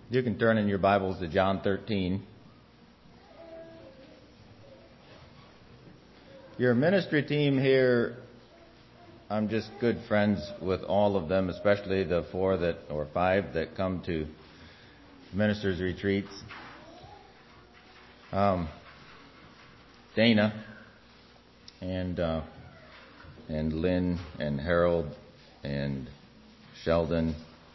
You can turn in your Bibles to John 13. Your ministry team here, I'm just good friends with all of them, especially the 5 that come to ministers' retreats. Dana and Lynn and Harold and Sheldon.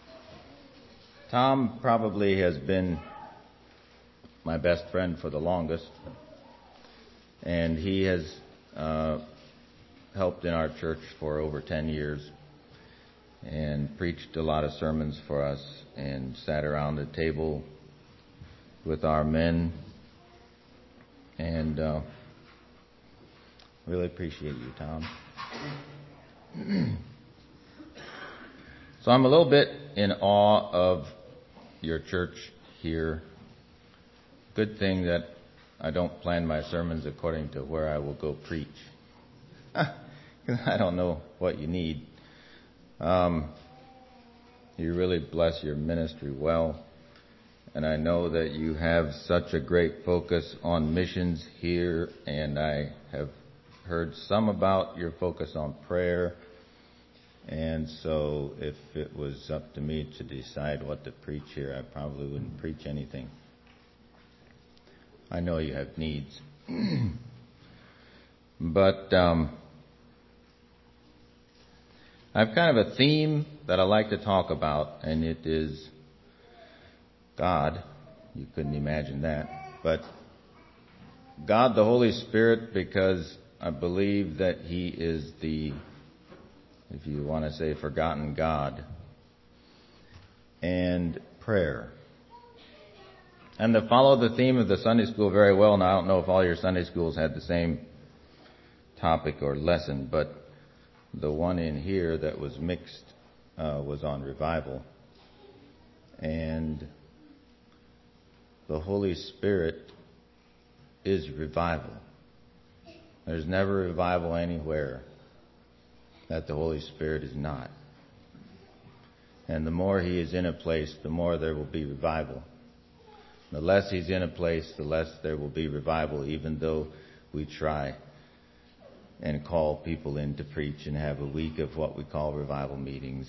Tom probably has been my best friend for the longest, and he has helped in our church for over 10 years and preached a lot of sermons for us and sat around the table with our men, and really appreciate you, Tom. So I'm a little bit in awe of your church here. Good thing that I don't plan my sermons according to where I will go preach. I don't know what you need. You really bless your ministry well. And I know that you have such a great focus on missions here, and I have heard some about your focus on prayer. And so if it was up to me to decide what to preach here, I probably wouldn't preach anything. I know you have needs. But I have kind of a theme that I like to talk about, and it is God. You couldn't imagine that. But God the Holy Spirit, because I believe that He is the, if you want to say, forgotten God. And prayer. And to follow the theme of the Sunday school very well, now I don't know if all your Sunday schools had the same topic or lesson, but the one in here that was mixed was on revival. And the Holy Spirit is revival. There's never revival anywhere that the Holy Spirit is not. And the more He is in a place, the more there will be revival. The less He's in a place, the less there will be revival, even though we try and call people in to preach and have a week of what we call revival meetings.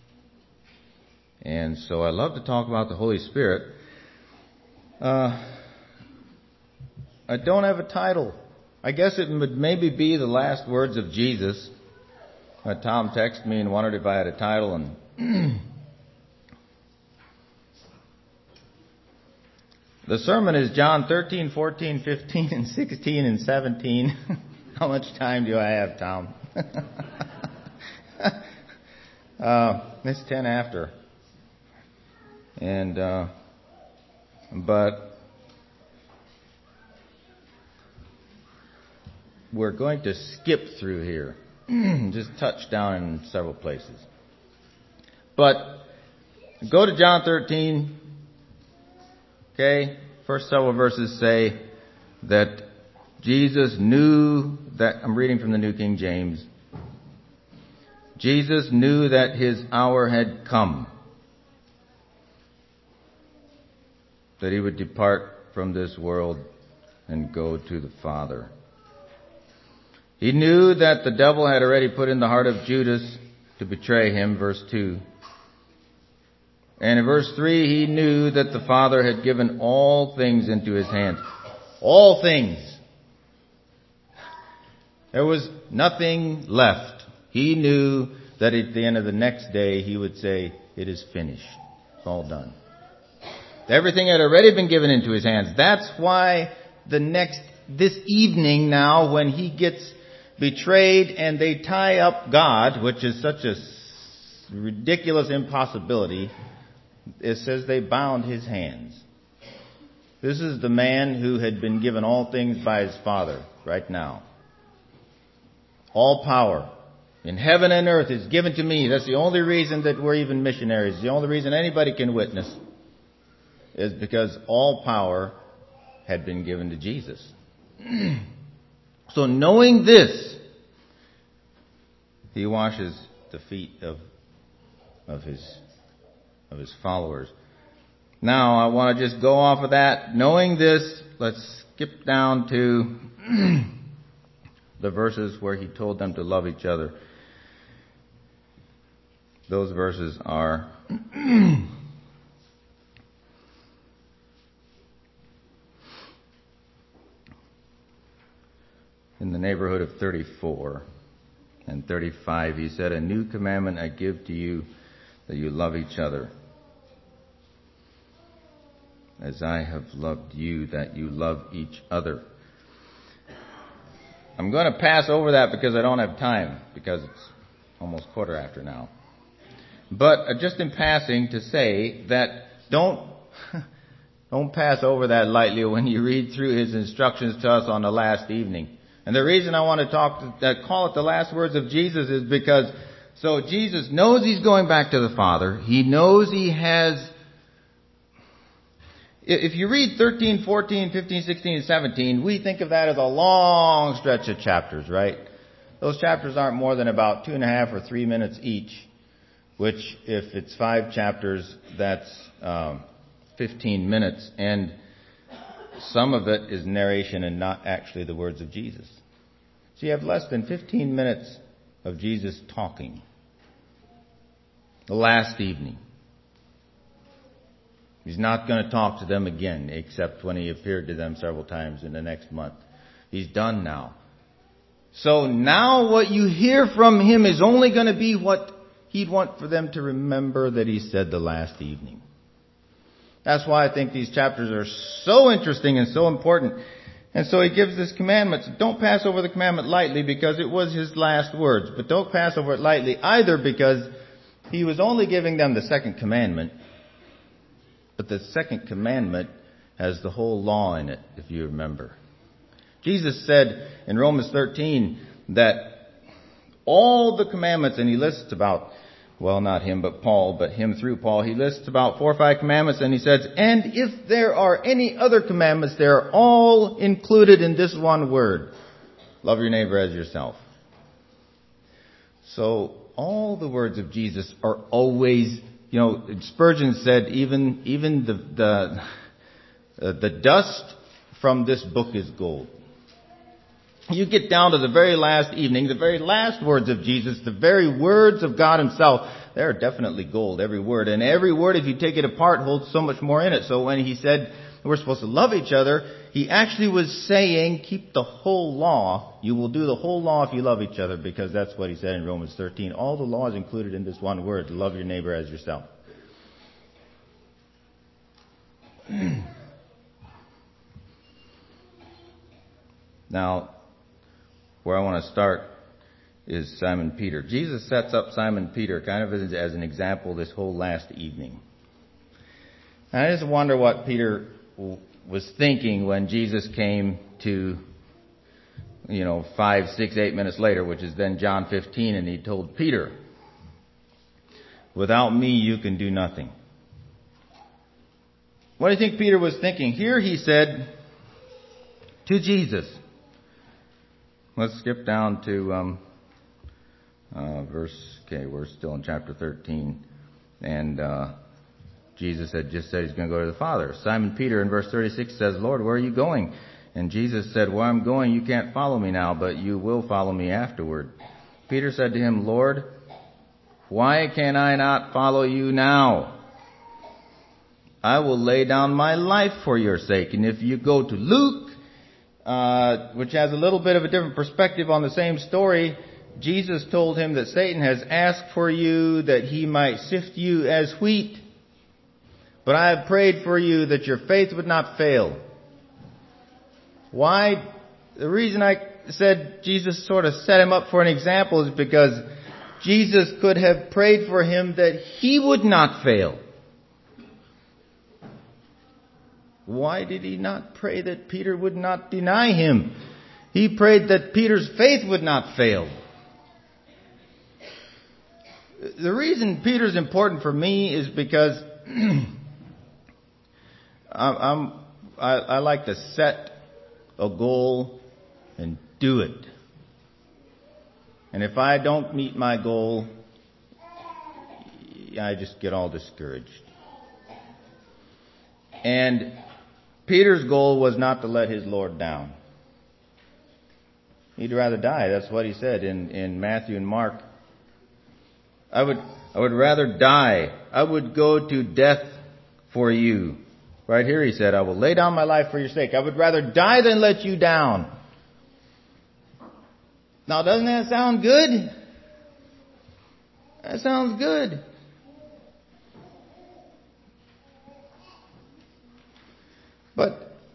And so I love to talk about the Holy Spirit. I don't have a title. I guess it would maybe be the last words of Jesus. Tom texted me and wondered if I had a title, and the sermon is John 13, 14, 15, and 16, and 17. How much time do I have, Tom? It's 10 after. And, but we're going to skip through here. Just touch down in several places. But go to John 13. Okay, first several verses say that Jesus knew that, I'm reading from the New King James. Jesus knew that His hour had come, that He would depart from this world and go to the Father. He knew that the devil had already put in the heart of Judas to betray Him, verse 2. And in verse 3, He knew that the Father had given all things into His hands. All things. There was nothing left. He knew that at the end of the next day, He would say, it is finished. It's all done. Everything had already been given into His hands. That's why this evening now, when He gets betrayed and they tie up God, which is such a ridiculous impossibility, it says they bound His hands. This is the man who had been given all things by His Father right now. All power in heaven and earth is given to me. That's the only reason that we're even missionaries. The only reason anybody can witness is because all power had been given to Jesus. So knowing this, He washes the feet of His followers. Now, I want to just go off of that. Knowing this, let's skip down to the verses where he told them to love each other. Those verses are in the neighborhood of 34 and 35. He said, "A new commandment I give to you, that you love each other. As I have loved you, that you love each other." I'm going to pass over that because I don't have time, because it's almost 1:15 now. But just in passing to say that don't pass over that lightly when you read through his instructions to us on the last evening. And the reason I want to call it the last words of Jesus is because so Jesus knows he's going back to the Father. He knows he has. If you read 13, 14, 15, 16, and 17, we think of that as a long stretch of chapters, right? Those chapters aren't more than about 2.5 or 3 minutes each, which if it's 5 chapters, that's 15 minutes. And some of it is narration and not actually the words of Jesus. So you have less than 15 minutes of Jesus talking. The last evening. He's not going to talk to them again, except when he appeared to them several times in the next month. He's done now. So now what you hear from him is only going to be what he'd want for them to remember that he said the last evening. That's why I think these chapters are so interesting and so important. And so he gives this commandment. So don't pass over the commandment lightly because it was his last words. But don't pass over it lightly either because he was only giving them the second commandment. But the second commandment has the whole law in it, if you remember. Jesus said in Romans 13 that all the commandments, and he lists about, well, not him, but Paul, but him through Paul, he lists about 4 or 5 commandments, and he says, and if there are any other commandments, they are all included in this one word. Love your neighbor as yourself. So all the words of Jesus are always, Spurgeon said even the dust from this book is gold. You get down to the very last evening, the very last words of Jesus, the very words of God himself, they're definitely gold, every word. And every word, if you take it apart, holds so much more in it. So when he said we're supposed to love each other, he actually was saying, keep the whole law. You will do the whole law if you love each other, because that's what he said in Romans 13. All the law is included in this one word, love your neighbor as yourself. Now, where I want to start is Simon Peter. Jesus sets up Simon Peter kind of as an example this whole last evening. And I just wonder what Peter was thinking when Jesus came to, 5, 6, 8 minutes later, which is then John 15, and he told Peter, without me you can do nothing. What do you think Peter was thinking? Here he said to Jesus, let's skip down to we're still in chapter 13. And Jesus had just said he's going to go to the Father. Simon Peter in verse 36 says, Lord, where are you going? And Jesus said, where I'm going, you can't follow me now, but you will follow me afterward. Peter said to him, Lord, why can I not follow you now? I will lay down my life for your sake. And if you go to Luke, which has a little bit of a different perspective on the same story, Jesus told him that Satan has asked for you that he might sift you as wheat. But I have prayed for you that your faith would not fail. Why? The reason I said Jesus sort of set him up for an example is because Jesus could have prayed for him that he would not fail. Why did he not pray that Peter would not deny him? He prayed that Peter's faith would not fail. The reason Peter's important for me is because I like to set a goal and do it. And if I don't meet my goal, I just get all discouraged. And Peter's goal was not to let his Lord down. He'd rather die. That's what he said in Matthew and Mark. I would rather die. I would go to death for you. Right here he said, I will lay down my life for your sake. I would rather die than let you down. Now, doesn't that sound good? That sounds good. But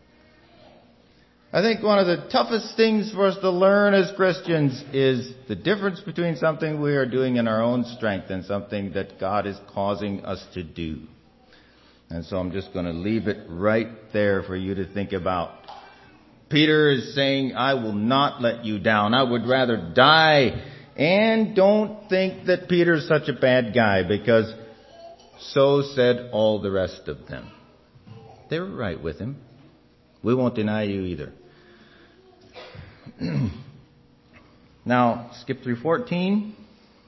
I think one of the toughest things for us to learn as Christians is the difference between something we are doing in our own strength and something that God is causing us to do. And so I'm just going to leave it right there for you to think about. Peter is saying, I will not let you down. I would rather die. And don't think that Peter's such a bad guy, because so said all the rest of them. They were right with him. We won't deny you either. Now, skip through 14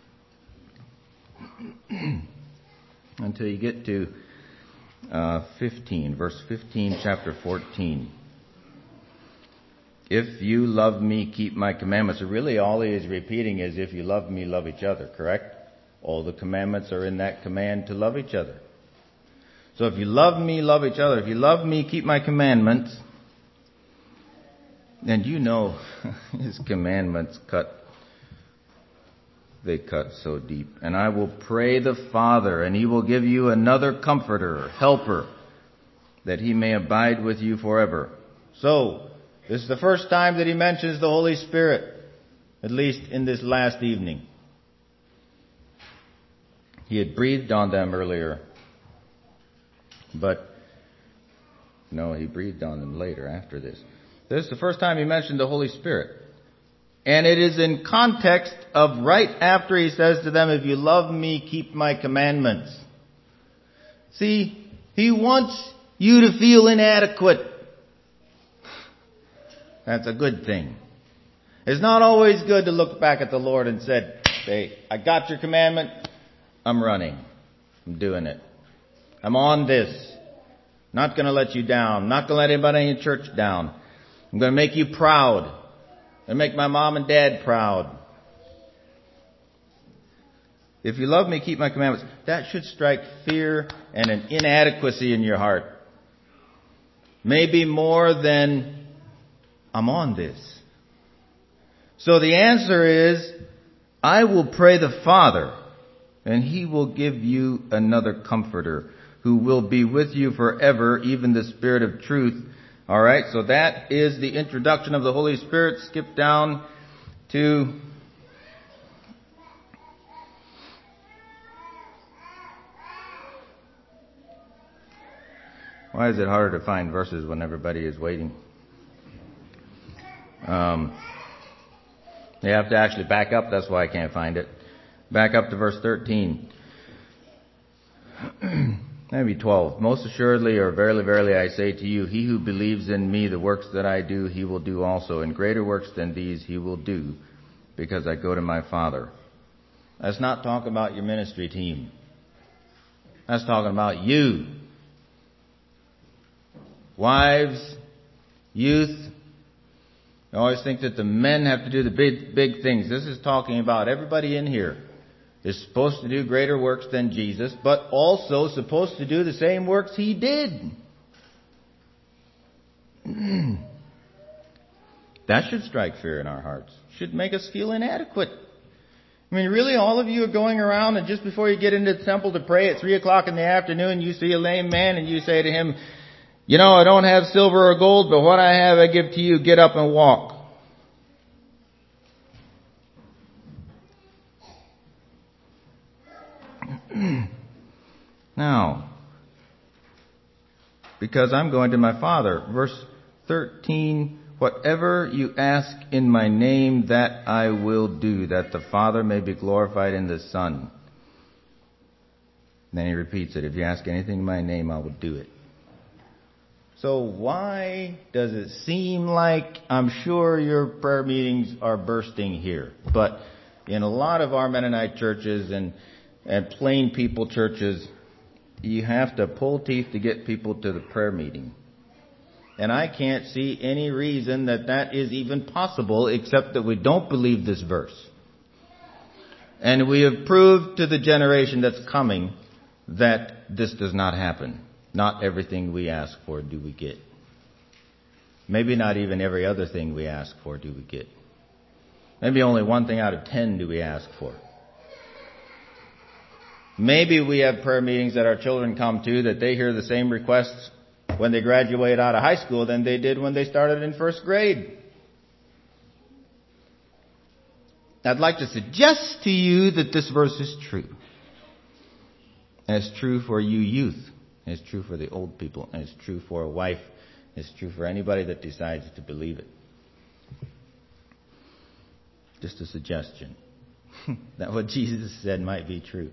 until you get to 15, verse 15, chapter 14. If you love me, keep my commandments. So really all he is repeating is, if you love me, love each other, correct? All the commandments are in that command to love each other. So if you love me, love each other. If you love me, keep my commandments. And you know, his commandments cut so deep. And I will pray the Father, and he will give you another comforter, helper, that he may abide with you forever. So, this is the first time that he mentions the Holy Spirit, at least in this last evening. He had breathed on them earlier, but no, he breathed on them later after this. This is the first time he mentioned the Holy Spirit. And it is in context of right after he says to them, if you love me, keep my commandments. See, he wants you to feel inadequate. That's a good thing. It's not always good to look back at the Lord and say, hey, I got your commandment. I'm running. I'm doing it. I'm on this. Not going to let you down. Not going to let anybody in church down. I'm going to make you proud. And make my mom and dad proud. If you love me, keep my commandments. That should strike fear and an inadequacy in your heart. Maybe more than, I'm on this. So the answer is, I will pray the Father, and he will give you another comforter who will be with you forever, even the Spirit of truth. All right, so that is the introduction of the Holy Spirit. Skip down to why is it harder to find verses when everybody is waiting? You have to actually back up. That's why I can't find it. Back up to verse 13. Maybe 12. Most assuredly, or verily, verily, I say to you, he who believes in me, the works that I do, he will do also. And greater works than these he will do, because I go to my Father. That's not talking about your ministry team. That's talking about you. Wives, youth. I always think that the men have to do the big things. This is talking about everybody in here is supposed to do greater works than Jesus, but also supposed to do the same works he did. That should strike fear in our hearts. Should make us feel inadequate. I mean, really, all of you are going around, and just before you get into the temple to pray at 3 o'clock in the afternoon, you see a lame man and you say to him, you know, I don't have silver or gold, but what I have I give to you. Get up and walk. Now, because I'm going to my Father. Verse 13, whatever you ask in my name, that I will do, that the Father may be glorified in the Son. And then he repeats it, if you ask anything in my name, I will do it. So why does it seem like, I'm sure your prayer meetings are bursting here, but in a lot of our Mennonite churches and plain people churches, you have to pull teeth to get people to the prayer meeting. And I can't see any reason that is even possible except that we don't believe this verse. And we have proved to the generation that's coming that this does not happen. Not everything we ask for do we get. Maybe not even every other thing we ask for do we get. Maybe only 1 thing out of 10 do we ask for. Maybe we have prayer meetings that our children come to that they hear the same requests when they graduate out of high school than they did when they started in first grade. I'd like to suggest to you that this verse is true. And it's true for you youth. And it's true for the old people. And it's true for a wife. It's true for anybody that decides to believe it. Just a suggestion. That what Jesus said might be true.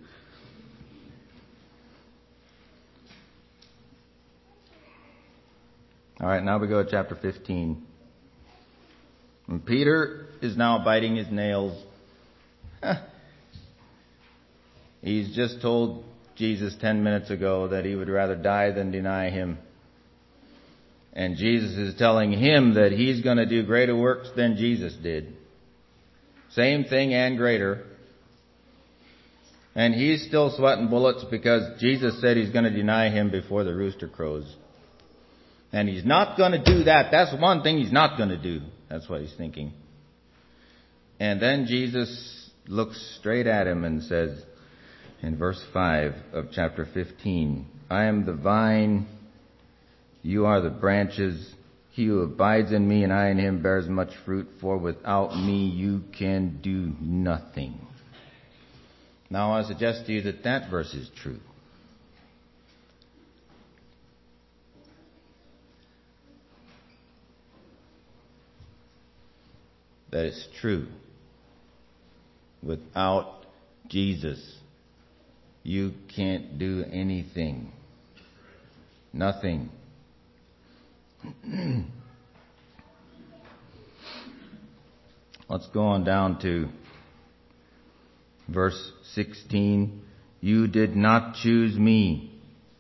All right, now we go to chapter 15. And Peter is now biting his nails. He's just told Jesus 10 minutes ago that he would rather die than deny him. And Jesus is telling him that he's going to do greater works than Jesus did. Same thing and greater. And he's still sweating bullets because Jesus said he's going to deny him before the rooster crows. And he's not going to do that. That's one thing he's not going to do. That's what he's thinking. And then Jesus looks straight at him and says in verse 5 of chapter 15, I am the vine, you are the branches. He who abides in me and I in him bears much fruit, for without me you can do nothing. Now I suggest to you that verse is true. That it's true. Without Jesus, you can't do anything. Nothing. Let's go on down to verse 16. You did not choose me.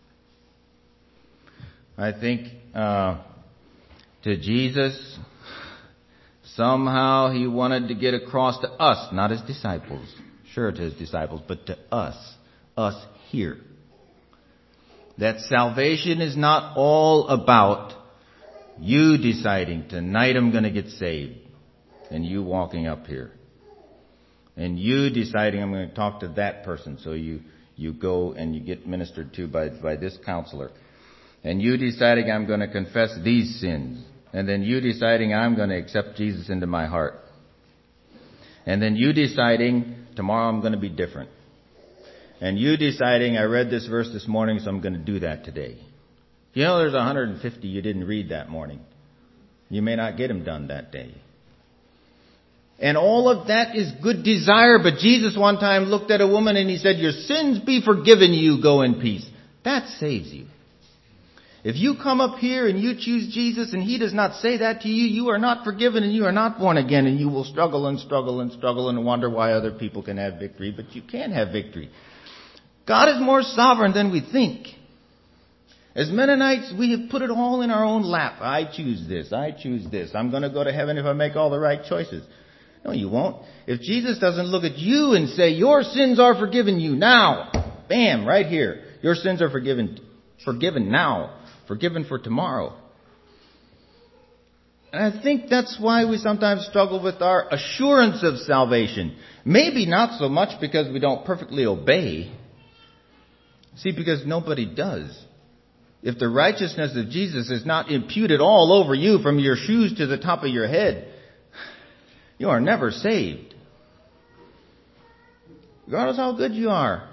I think to Jesus, somehow he wanted to get across to us, not his disciples, sure to his disciples, but to us here, that salvation is not all about you deciding, tonight I'm going to get saved, and you walking up here. And you deciding, I'm going to talk to that person. So you go and you get ministered to by this counselor. And you deciding, I'm going to confess these sins. And then you deciding, I'm going to accept Jesus into my heart. And then you deciding, tomorrow I'm going to be different. And you deciding, I read this verse this morning, so I'm going to do that today. You know, there's 150 you didn't read that morning. You may not get them done that day. And all of that is good desire. But Jesus one time looked at a woman and he said, your sins be forgiven you, go in peace. That saves you. If you come up here and you choose Jesus and he does not say that to you, you are not forgiven and you are not born again, and you will struggle and struggle and struggle and wonder why other people can have victory, but you can't have victory. God is more sovereign than we think. As Mennonites, we have put it all in our own lap. I choose this. I choose this. I'm going to go to heaven if I make all the right choices. No, you won't. If Jesus doesn't look at you and say, your sins are forgiven you now. Bam, right here. Your sins are forgiven now. Forgiven for tomorrow. And I think that's why we sometimes struggle with our assurance of salvation. Maybe not so much because we don't perfectly obey. See, because nobody does. If the righteousness of Jesus is not imputed all over you from your shoes to the top of your head, you are never saved. Regardless how good you are.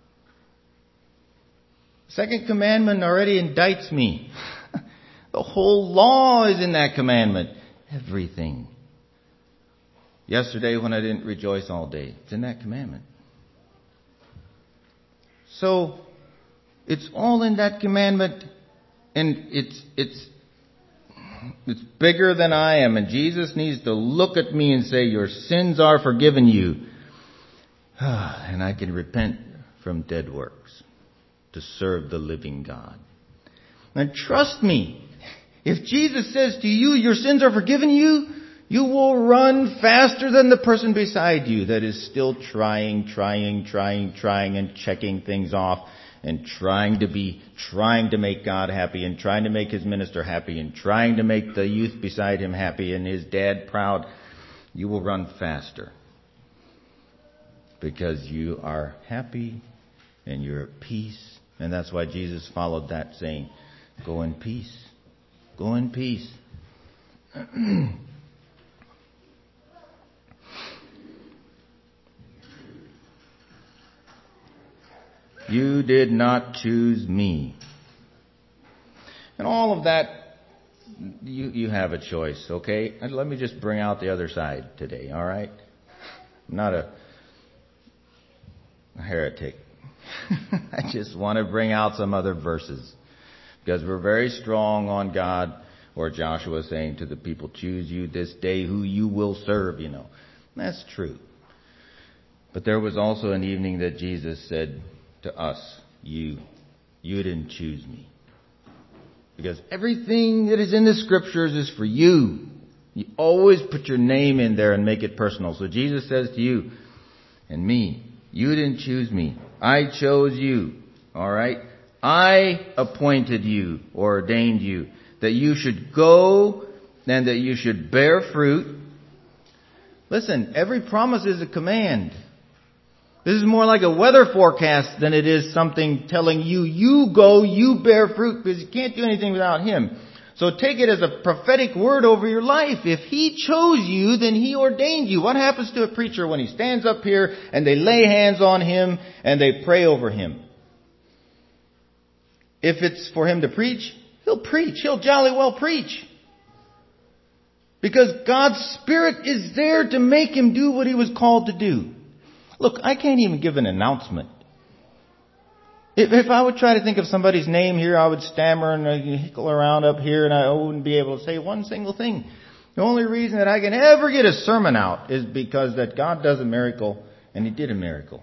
Second commandment already indicts me. The whole law is in that commandment. Everything. Yesterday when I didn't rejoice all day, it's in that commandment. So, it's all in that commandment, and it's bigger than I am, and Jesus needs to look at me and say, your sins are forgiven you. And I can repent from dead works. to serve the living God. And trust me, if Jesus says to you, your sins are forgiven you, you will run faster than the person beside you that is still trying and checking things off and trying to make God happy and trying to make his minister happy and trying to make the youth beside him happy and his dad proud. You will run faster because you are happy and you're at peace. And that's why Jesus followed that saying, go in peace. Go in peace. You did not choose me. And all of that, you have a choice, okay? And let me just bring out the other side today, all right? I'm not a heretic. I just want to bring out some other verses. Because we're very strong on God, or Joshua saying to the people, choose you this day who you will serve, you know. That's true. But there was also an evening that Jesus said to us, you didn't choose me. Because everything that is in the scriptures is for you. You always put your name in there and make it personal. So Jesus says to you and me, you didn't choose me. I chose you. All right? I appointed you or ordained you that you should go and that you should bear fruit. Listen, every promise is a command. This is more like a weather forecast than it is something telling you, you go, you bear fruit, because you can't do anything without him. So take it as a prophetic word over your life. If he chose you, then he ordained you. What happens to a preacher when he stands up here and they lay hands on him and they pray over him? If it's for him to preach, he'll preach. He'll jolly well preach. Because God's Spirit is there to make him do what he was called to do. Look, I can't even give an announcement. If I would try to think of somebody's name here, I would stammer and hickle around up here and I wouldn't be able to say one single thing. The only reason that I can ever get a sermon out is because that God does a miracle and he did a miracle.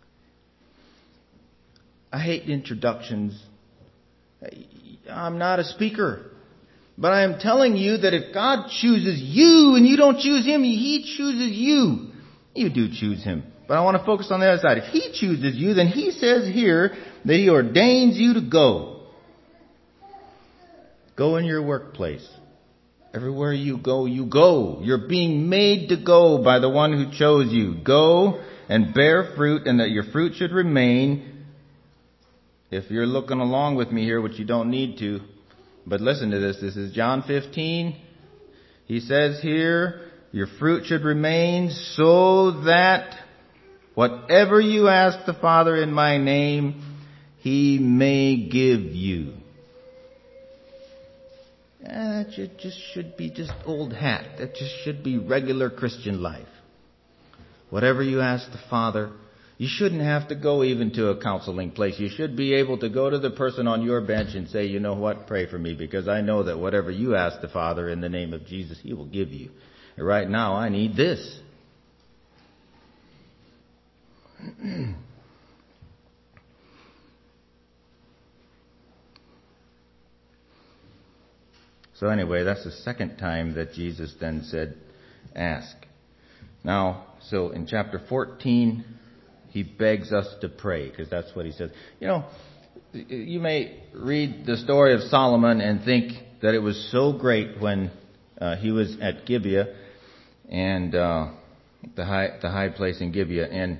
I hate introductions. I'm not a speaker. But I am telling you that if God chooses you and you don't choose him, he chooses you. You do choose him. But I want to focus on the other side. If he chooses you, then he says here that he ordains you to go. Go in your workplace. Everywhere you go, you go. You're being made to go by the one who chose you. Go and bear fruit, and that your fruit should remain. If you're looking along with me here, which you don't need to, but listen to this. This is John 15. He says here, your fruit should remain so that whatever you ask the Father in my name, he may give you. That should be just old hat. That just should be regular Christian life. Whatever you ask the Father, you shouldn't have to go even to a counseling place. You should be able to go to the person on your bench and say, you know what, pray for me, because I know that whatever you ask the Father in the name of Jesus, he will give you. And right now, I need this. So anyway, that's the second time that Jesus then said, ask. Now, so in chapter 14, he begs us to pray, because that's what he says. You know, you may read the story of Solomon and think that it was so great when he was at Gibeah, and the high place in Gibeah, and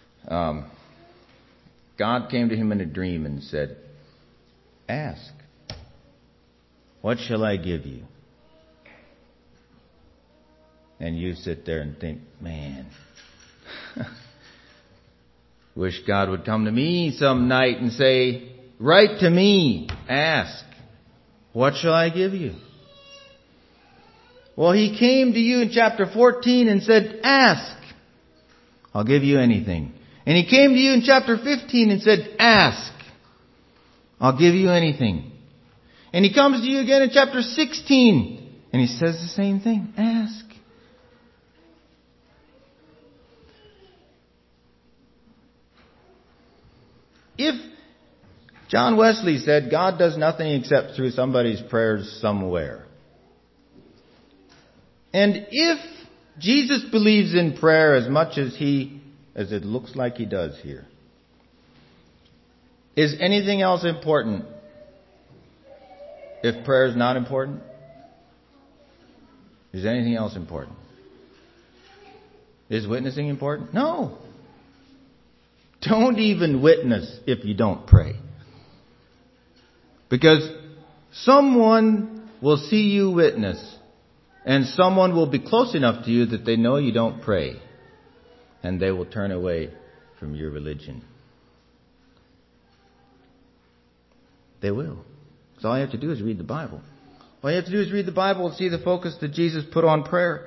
God came to him in a dream and said, ask, what shall I give you? And you sit there and think, man, wish God would come to me some night and say, write to me, ask, what shall I give you? Well, he came to you in chapter 14 and said, ask, I'll give you anything. And he came to you in chapter 15 and said, ask, I'll give you anything. And he comes to you again in chapter 16 and he says the same thing, ask. If John Wesley said, God does nothing except through somebody's prayers somewhere. And if Jesus believes in prayer as much as it looks like he does here, is anything else important if prayer is not important? Is anything else important? Is witnessing important? No. Don't even witness if you don't pray. Because someone will see you witness, and someone will be close enough to you that they know you don't pray, and they will turn away from your religion. They will. So all you have to do is read the Bible. All you have to do is read the Bible and see the focus that Jesus put on prayer.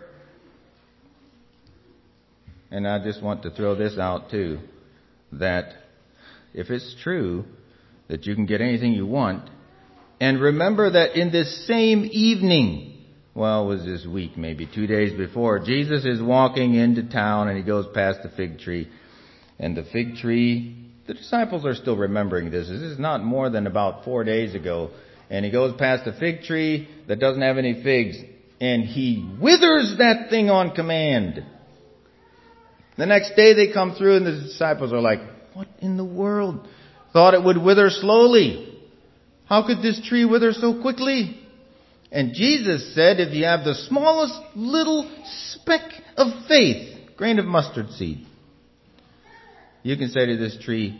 And I just want to throw this out too, that if it's true that you can get anything you want, and remember that in this same evening, well, it was this week, maybe 2 days before, Jesus is walking into town and he goes past the fig tree. And the fig tree, the disciples are still remembering this. This is not more than about 4 days ago. And he goes past the fig tree that doesn't have any figs, and he withers that thing on command. The next day they come through and the disciples are like, what in the world? Thought it would wither slowly. How could this tree wither so quickly? And Jesus said, if you have the smallest little speck of faith, grain of mustard seed, you can say to this tree,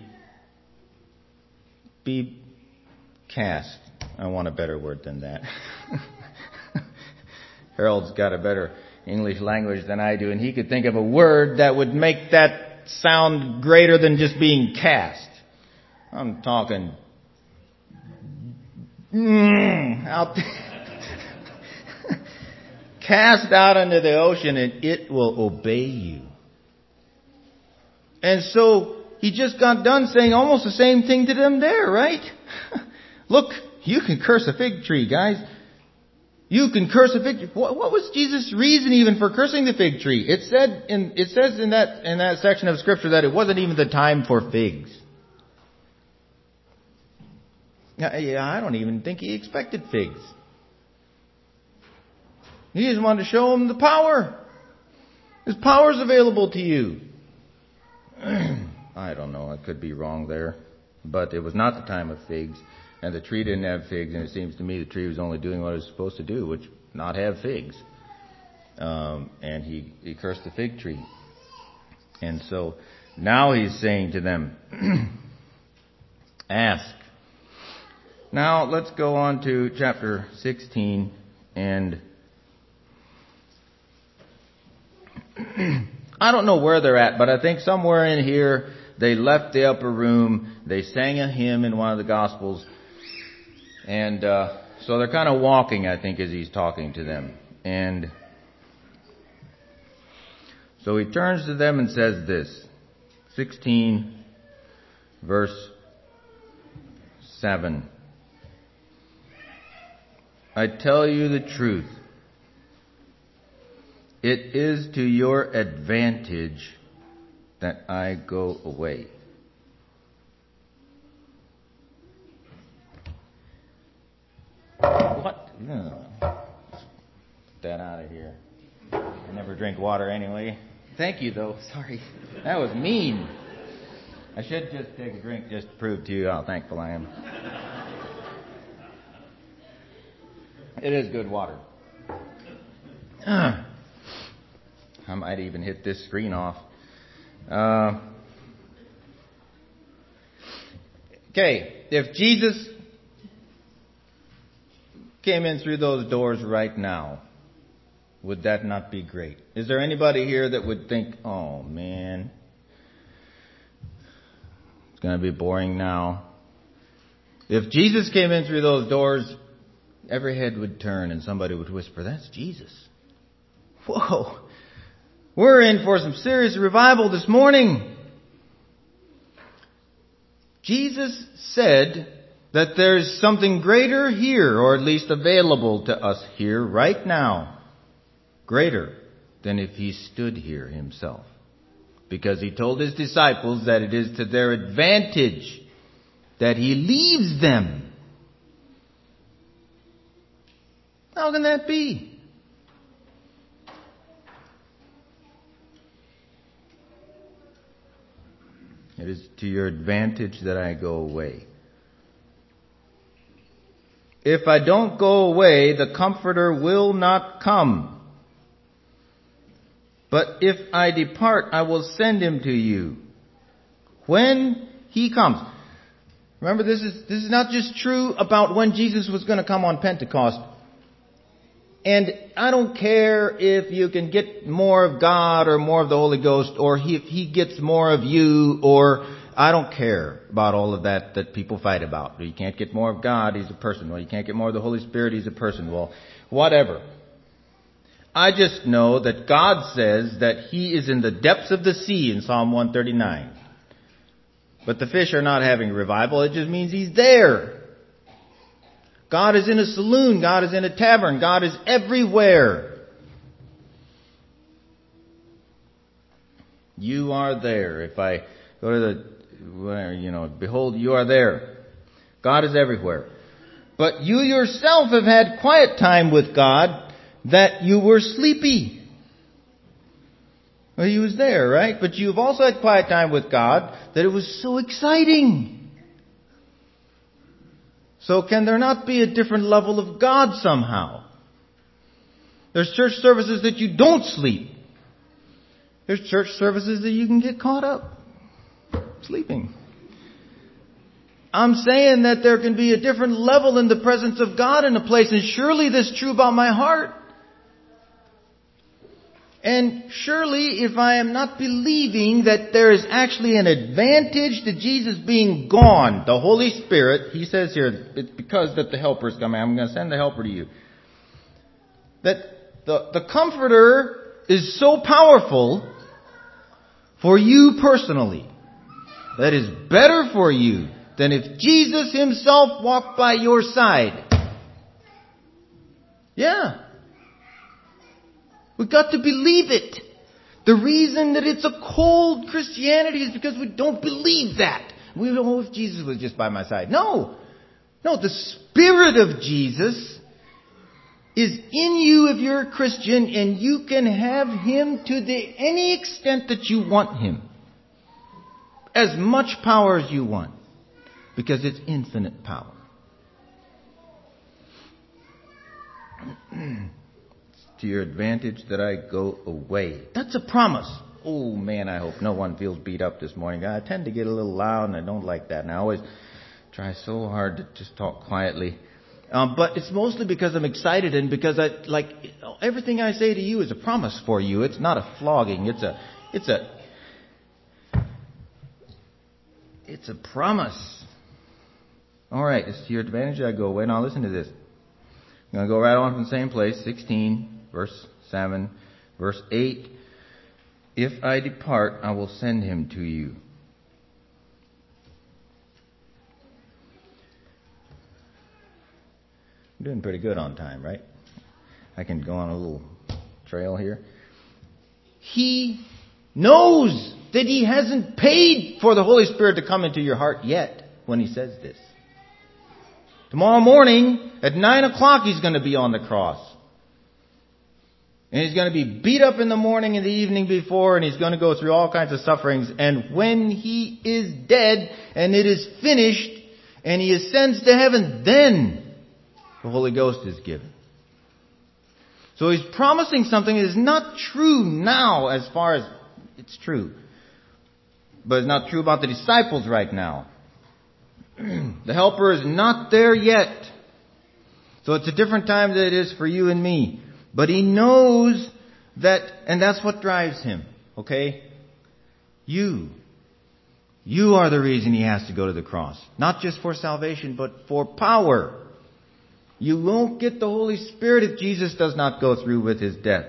be cast. I want a better word than that. Harold's got a better English language than I do, and he could think of a word that would make that sound greater than just being cast. I'm talking out cast out into the ocean, and it will obey you. And so he just got done saying almost the same thing to them there, right? Look, you can curse a fig tree, guys. You can curse a fig tree. What was Jesus' reason even for cursing the fig tree? It says in that section of Scripture that it wasn't even the time for figs. Yeah, I don't even think he expected figs. He just wanted to show them the power. His power is available to you. I don't know. I could be wrong there. But it was not the time of figs. And the tree didn't have figs. And it seems to me the tree was only doing what it was supposed to do, which not have figs. And he cursed the fig tree. And so now he's saying to them, ask. Now let's go on to chapter 16 and I don't know where they're at, but I think somewhere in here they left the upper room. They sang a hymn in one of the Gospels. And so they're kind of walking, I think, as he's talking to them. And so he turns to them and says this, 16 verse 7. I tell you the truth. It is to your advantage that I go away. What? No. Get that out of here. I never drink water anyway. Thank you, though. Sorry. That was mean. I should just take a drink just to prove to you how thankful I am. It is good water. I might even hit this screen off. Okay, if Jesus came in through those doors right now, would that not be great? Is there anybody here that would think, oh man, it's going to be boring now? If Jesus came in through those doors, every head would turn and somebody would whisper, that's Jesus. Whoa, we're in for some serious revival this morning. Jesus said that there's something greater here, or at least available to us here right now. Greater than if he stood here himself. Because he told his disciples that it is to their advantage that He leaves them. How can that be? It is to your advantage that I go away. If I don't go away, the Comforter will not come. But if I depart, I will send Him to you when He comes. Remember, this is not just true about when Jesus was going to come on Pentecost. And I don't care if you can get more of God or more of the Holy Ghost, or if He gets more of you, or I don't care about all of that people fight about. You can't get more of God, He's a person. Well, you can't get more of the Holy Spirit, He's a person. Well, whatever. I just know that God says that He is in the depths of the sea in Psalm 139. But the fish are not having revival. It just means He's there. God is in a saloon. God is in a tavern. God is everywhere. You are there. If I go to behold, you are there. God is everywhere. But you yourself have had quiet time with God that you were sleepy. Well, He was there, right? But you've also had quiet time with God that it was so exciting. So can there not be a different level of God somehow? There's church services that you don't sleep. There's church services that you can get caught up sleeping. I'm saying that there can be a different level in the presence of God in a place, and surely this is true about my heart. And surely if I am not believing that there is actually an advantage to Jesus being gone, the Holy Spirit, He says here, it's because that the Helper is coming. I'm going to send the Helper to you. That the Comforter is so powerful for you personally, that is better for you than if Jesus Himself walked by your side. Yeah. We've got to believe it. The reason that it's a cold Christianity is because we don't believe that. We don't know if Jesus was just by my side. No, the Spirit of Jesus is in you if you're a Christian, and you can have Him to any extent that you want Him. As much power as you want. Because it's infinite power. To your advantage that I go away. That's a promise. Oh man, I hope no one feels beat up this morning. I tend to get a little loud and I don't like that. And I always try so hard to just talk quietly. But it's mostly because I'm excited, and because everything I say to you is a promise for you. It's not a flogging. It's a promise. All right, it's to your advantage that I go away. Now listen to this. I'm going to go right on from the same place, 16. Verse 7, verse 8, if I depart, I will send Him to you. I'm doing pretty good on time, right? I can go on a little trail here. He knows that He hasn't paid for the Holy Spirit to come into your heart yet when He says this. Tomorrow morning at 9 o'clock He's going to be on the cross. And He's going to be beat up in the morning and the evening before, and He's going to go through all kinds of sufferings. And when He is dead and it is finished and He ascends to heaven, then the Holy Ghost is given. So He's promising something that is not true now as far as it's true. But it's not true about the disciples right now. The Helper is not there yet. So it's a different time than it is for you and me. But He knows that, and that's what drives Him, okay? You are the reason He has to go to the cross. Not just for salvation, but for power. You won't get the Holy Spirit if Jesus does not go through with His death.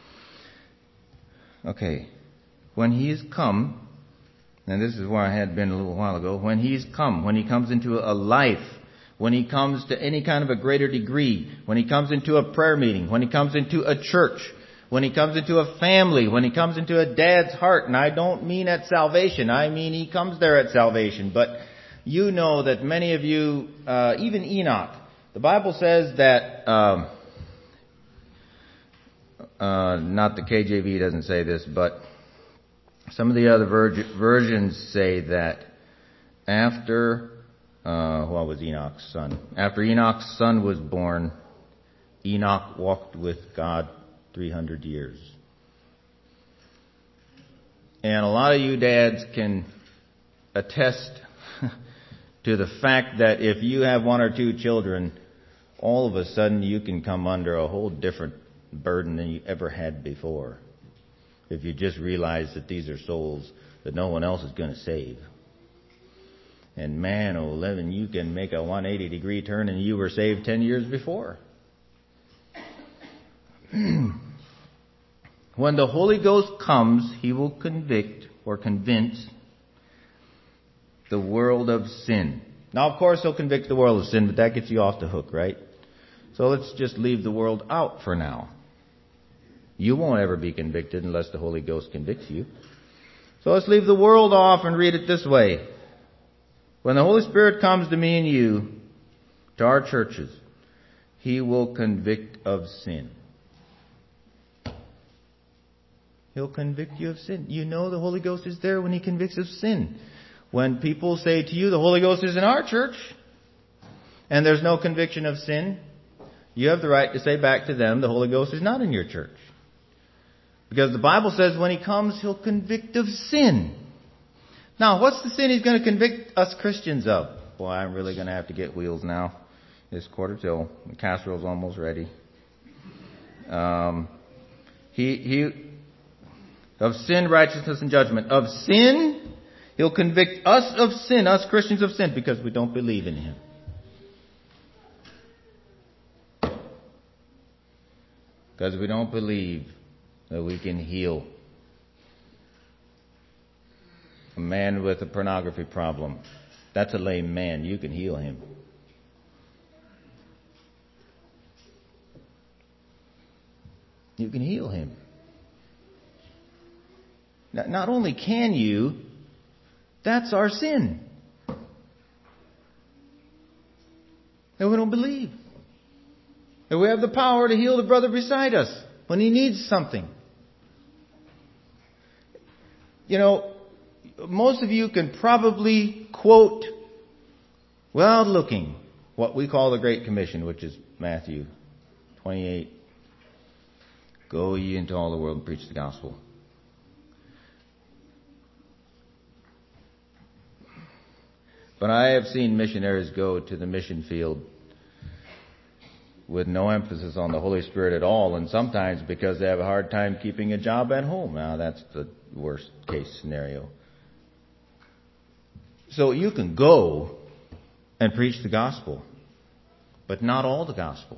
Okay, when He is come, and this is where I had been a little while ago, when He's come, when He comes into a life, when He comes to any kind of a greater degree, when He comes into a prayer meeting, when He comes into a church, when He comes into a family, when He comes into a dad's heart, and I don't mean at salvation, I mean He comes there at salvation, but you know that many of you, even Enoch, the Bible says that, not the KJV doesn't say this, but some of the other versions say that after, what was Enoch's son? After Enoch's son was born, Enoch walked with God 300 years. And a lot of you dads can attest to the fact that if you have one or two children, all of a sudden you can come under a whole different burden than you ever had before. If you just realize that these are souls that no one else is going to save. And man, oh, Levin, you can make a 180-degree turn and you were saved 10 years before. When the Holy Ghost comes, He will convict or convince the world of sin. Now, of course, He'll convict the world of sin, but that gets you off the hook, right? So let's just leave the world out for now. You won't ever be convicted unless the Holy Ghost convicts you. So let's leave the world off and read it this way. When the Holy Spirit comes to me and you, to our churches, He will convict of sin. He'll convict you of sin. You know the Holy Ghost is there when He convicts of sin. When people say to you, the Holy Ghost is in our church, and there's no conviction of sin, you have the right to say back to them, the Holy Ghost is not in your church. Because the Bible says when He comes, He'll convict of sin. Now, what's the sin He's going to convict us Christians of? Boy, I'm really going to have to get wheels now. It's 1:45. The casserole's almost ready. Of sin, righteousness, and judgment. Of sin, He'll convict us of sin, us Christians of sin, because we don't believe in Him. Because we don't believe that we can heal a man with a pornography problem. That's a lame man. You can heal him. You can heal him. Not only can you, that's our sin. And we don't believe. And we have the power to heal the brother beside us when he needs something. You know, most of you can probably quote, without looking, what we call the Great Commission, which is Matthew 28. Go ye into all the world and preach the gospel. But I have seen missionaries go to the mission field with no emphasis on the Holy Spirit at all, and sometimes because they have a hard time keeping a job at home. Now, that's the worst case scenario. So you can go and preach the gospel, but not all the gospel.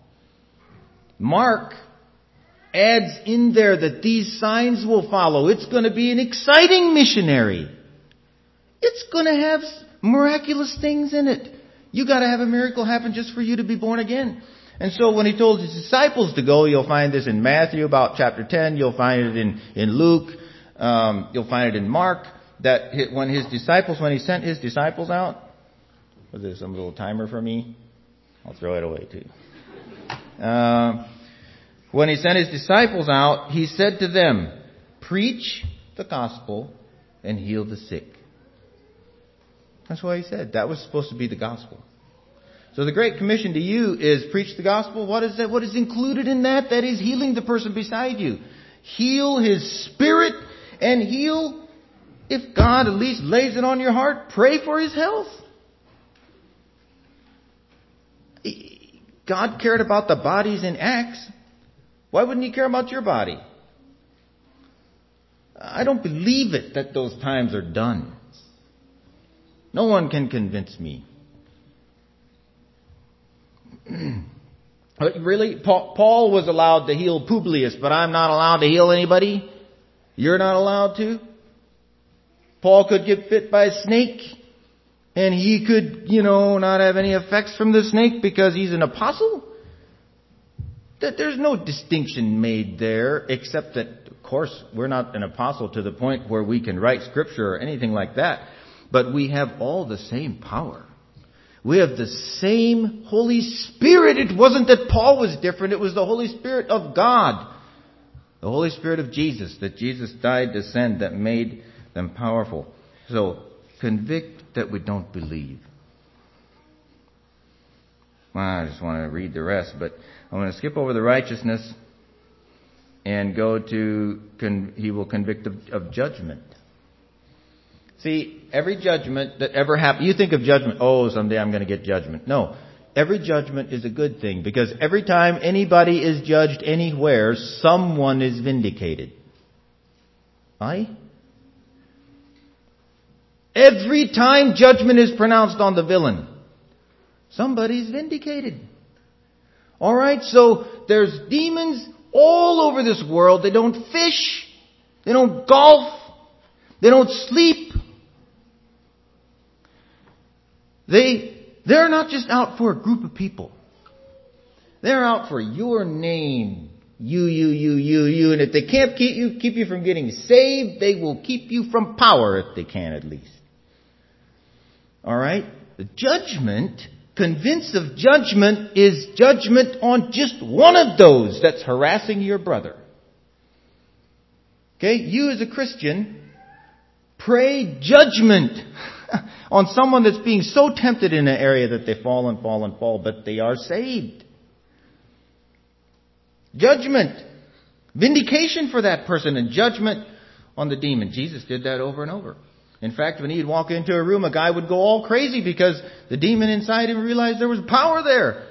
Mark adds in there that these signs will follow. It's going to be an exciting missionary. It's going to have miraculous things in it. You got to have a miracle happen just for you to be born again. And so when He told His disciples to go, you'll find this in Matthew about chapter 10. You'll find it in Luke. You'll find it in Mark. That when He sent His disciples out, was there some little timer for me? I'll throw it away too. When He sent His disciples out, He said to them, preach the gospel and heal the sick. That's what He said. That was supposed to be the gospel. So the Great Commission to you is preach the gospel. What is that? What is included in that? That is healing the person beside you. Heal his spirit and heal, if God at least lays it on your heart, pray for his health. God cared about the bodies in Acts. Why wouldn't He care about your body? I don't believe it that those times are done. No one can convince me. Really? Paul was allowed to heal Publius, but I'm not allowed to heal anybody? You're not allowed to? Paul could get bit by a snake, and he could, not have any effects from the snake because he's an apostle? There's no distinction made there, except that, of course, we're not an apostle to the point where we can write scripture or anything like that. But we have all the same power. We have the same Holy Spirit. It wasn't that Paul was different. It was the Holy Spirit of God. The Holy Spirit of Jesus, that Jesus died to send, that made them powerful. So, convict that we don't believe. Well, I just want to read the rest, but I'm going to skip over the righteousness and go to, he will convict of judgment. See, every judgment that ever happened, you think of judgment, oh, someday I'm going to get judgment. No, every judgment is a good thing, because every time anybody is judged anywhere, someone is vindicated. Aye? Every time judgment is pronounced on the villain, somebody's vindicated. Alright, so there's demons all over this world. They don't fish. They don't golf. They don't sleep. They're not just out for a group of people. They're out for your name. You. And if they can't keep you from getting saved, they will keep you from power if they can, at least. Alright? The judgment, convinced of judgment, is judgment on just one of those that's harassing your brother. Okay? You as a Christian, pray judgment on someone that's being so tempted in an area that they fall, but they are saved. Judgment. Vindication for that person, and judgment on the demon. Jesus did that over and over. In fact, when he'd walk into a room, a guy would go all crazy because the demon inside him realized there was power there.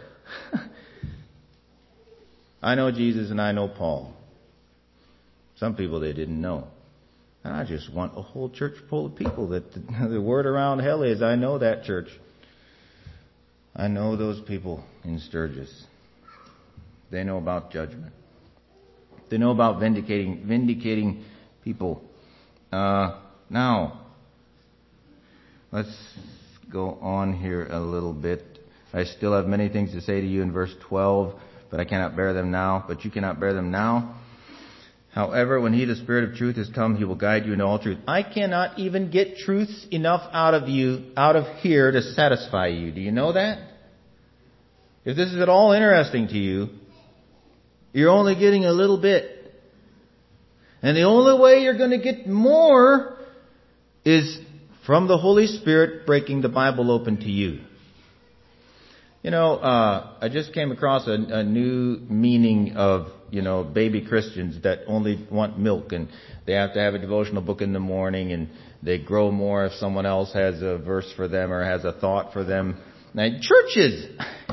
I know Jesus and I know Paul. Some people they didn't know. And I just want a whole church full of people that the word around hell is, I know that church. I know those people in Sturgis. They know about judgment. They know about vindicating people. Now, let's go on here a little bit. I still have many things to say to you in verse 12, but I cannot bear them now. But you cannot bear them now. However, when he, the Spirit of truth, has come, he will guide you into all truth. I cannot even get truths enough out of here to satisfy you. Do you know that? If this is at all interesting to you, you're only getting a little bit. And the only way you're going to get more is from the Holy Spirit breaking the Bible open to you. You know, I just came across a new meaning of, baby Christians that only want milk, and they have to have a devotional book in the morning, and they grow more if someone else has a verse for them or has a thought for them. Now, churches,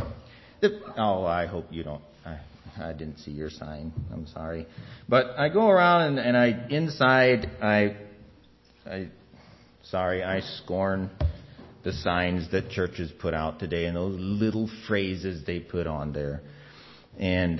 I hope you don't. I didn't see your sign. I'm sorry. But I go around and I scorn the signs that churches put out today and those little phrases they put on there. And,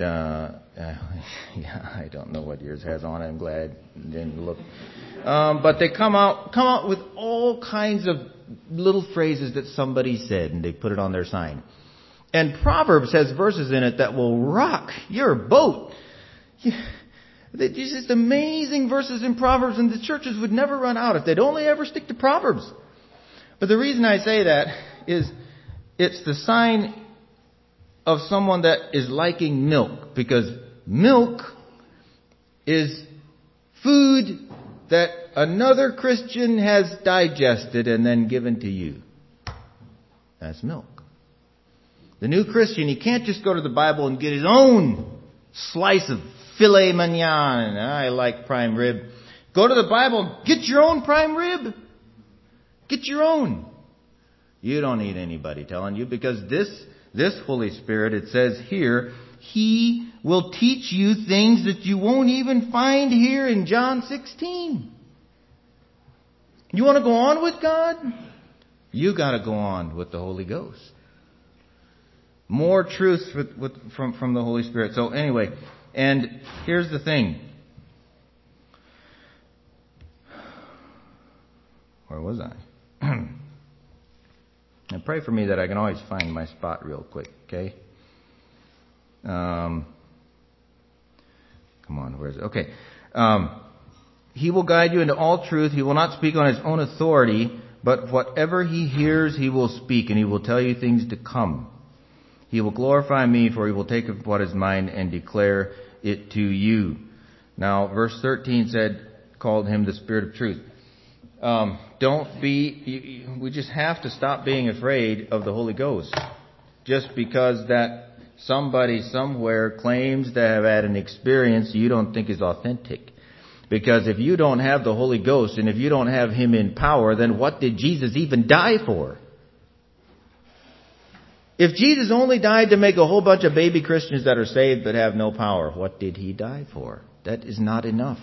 I don't know what yours has on it. I'm glad I didn't look. But they come out with all kinds of little phrases that somebody said, and they put it on their sign. And Proverbs has verses in it that will rock your boat. There's just amazing verses in Proverbs, and the churches would never run out if they'd only ever stick to Proverbs. But the reason I say that is it's the sign of someone that is liking milk, because milk is food that another Christian has digested and then given to you. That's milk. The new Christian, he can't just go to the Bible and get his own slice of filet mignon. I like prime rib. Go to the Bible, get your own prime rib. Get your own. You don't need anybody telling you, because this Holy Spirit, it says here, He will teach you things that you won't even find here in John 16. You want to go on with God? You got to go on with the Holy Ghost. More truths from the Holy Spirit. So anyway, and here's the thing. Where was I? And pray for me that I can always find my spot real quick, okay? Come on, where is it? Okay. He will guide you into all truth. He will not speak on his own authority, But whatever he hears, he will speak, and he will tell you things to come. He will glorify me, for he will take of what is mine and declare it to you. Now, verse 13 called him the Spirit of truth. We just have to stop being afraid of the Holy Ghost. Just because that somebody somewhere claims to have had an experience you don't think is authentic. Because if you don't have the Holy Ghost and if you don't have Him in power, then what did Jesus even die for? If Jesus only died to make a whole bunch of baby Christians that are saved but have no power, what did He die for? That is not enough.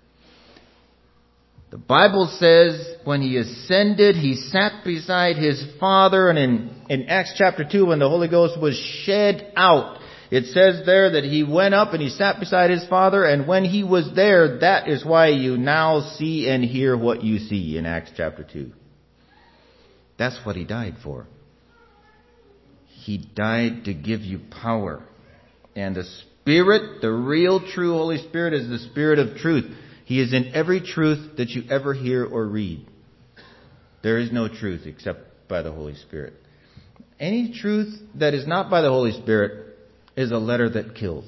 The Bible says when He ascended, He sat beside His Father. And in Acts chapter 2, when the Holy Ghost was shed out, it says there that He went up and He sat beside His Father. And when He was there, that is why you now see and hear what you see in Acts chapter 2. That's what He died for. He died to give you power. And the Spirit, the real true Holy Spirit, is the Spirit of truth. He is in every truth that you ever hear or read. There is no truth except by the Holy Spirit. Any truth that is not by the Holy Spirit is a letter that kills.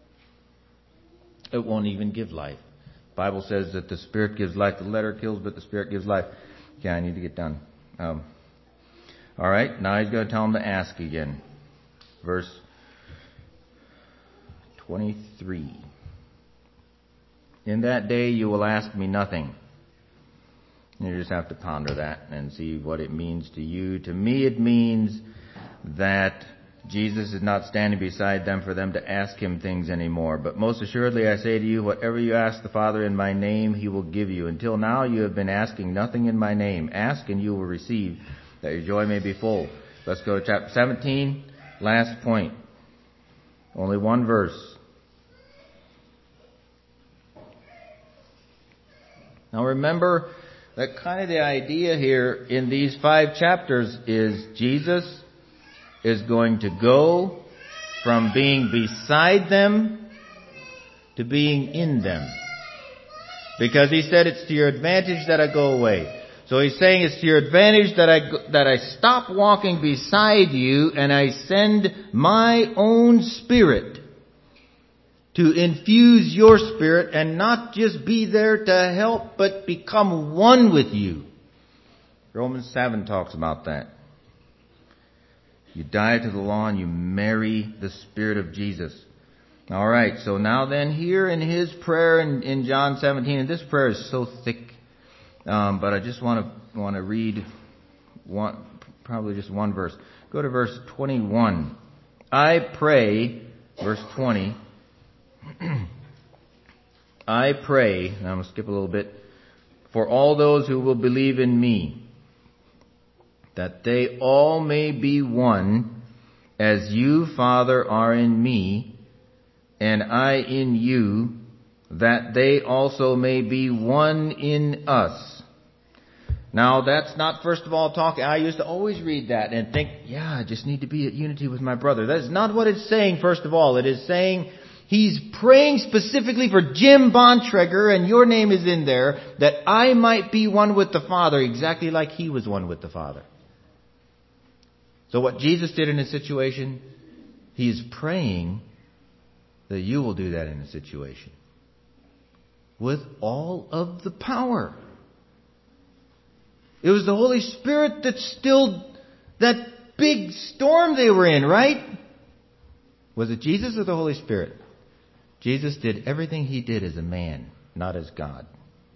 It won't even give life. The Bible says that the Spirit gives life. The letter kills, but the Spirit gives life. Okay, I need to get done. All right, now he's going to tell him to ask again. Verse 23. In that day you will ask me nothing. You just have to ponder that and see what it means to you. To me it means that Jesus is not standing beside them for them to ask Him things anymore. But most assuredly I say to you, whatever you ask the Father in my name, He will give you. Until now you have been asking nothing in my name. Ask and you will receive, that your joy may be full. Let's go to chapter 17. Last point. Only one verse. Now remember that kind of the idea here in these 5 chapters is Jesus is going to go from being beside them to being in them. Because He said it's to your advantage that I go away. So He's saying it's to your advantage that I stop walking beside you and I send my own Spirit to infuse your spirit and not just be there to help, but become one with you. Romans 7 talks about that. You die to the law and you marry the Spirit of Jesus. All right, so now then here in His prayer in John 17, and this prayer is so thick, but I just want to read probably just one verse. Go to verse 21. I pray, verse 20, I pray, and I'm going to skip a little bit, for all those who will believe in me, that they all may be one, as you, Father, are in me, and I in you, that they also may be one in us. Now, that's not, first of all, talking. I used to always read that and think, I just need to be at unity with my brother. That is not what it's saying, first of all. It is saying He's praying specifically for Jim Bontrager, and your name is in there, that I might be one with the Father, exactly like He was one with the Father. So what Jesus did in a situation, He's praying that you will do that in a situation. With all of the power. It was the Holy Spirit that stilled that big storm they were in, right? Was it Jesus or the Holy Spirit? Jesus did everything He did as a man, not as God.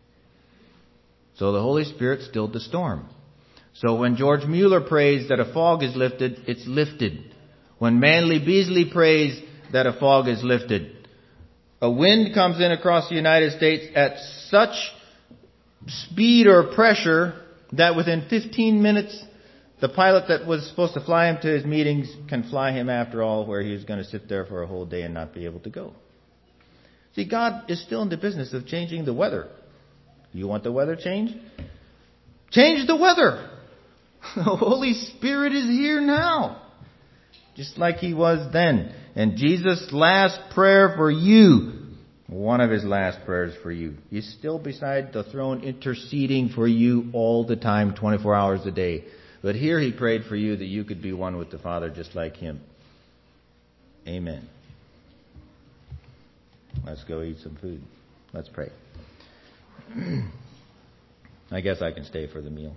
So the Holy Spirit stilled the storm. So when George Mueller prays that a fog is lifted, it's lifted. When Manly Beasley prays that a fog is lifted, a wind comes in across the United States at such speed or pressure that within 15 minutes, the pilot that was supposed to fly him to his meetings can fly him after all, where he was going to sit there for a whole day and not be able to go. See, God is still in the business of changing the weather. You want the weather changed? Change the weather. The Holy Spirit is here now, just like He was then. And Jesus' last prayer for you One of his last prayers for you. He's still beside the throne interceding for you all the time, 24 hours a day. But here he prayed for you that you could be one with the Father just like him. Amen. Let's go eat some food. Let's pray. I guess I can stay for the meal.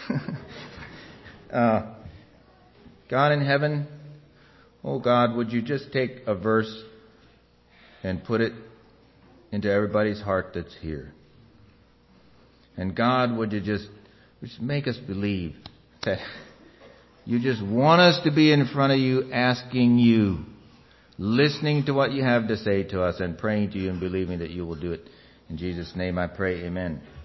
God in heaven, oh God, would you just take a verse and put it into everybody's heart that's here. And God, would you just make us believe that you just want us to be in front of you, asking you, listening to what you have to say to us, and praying to you and believing that you will do it. In Jesus' name I pray, amen.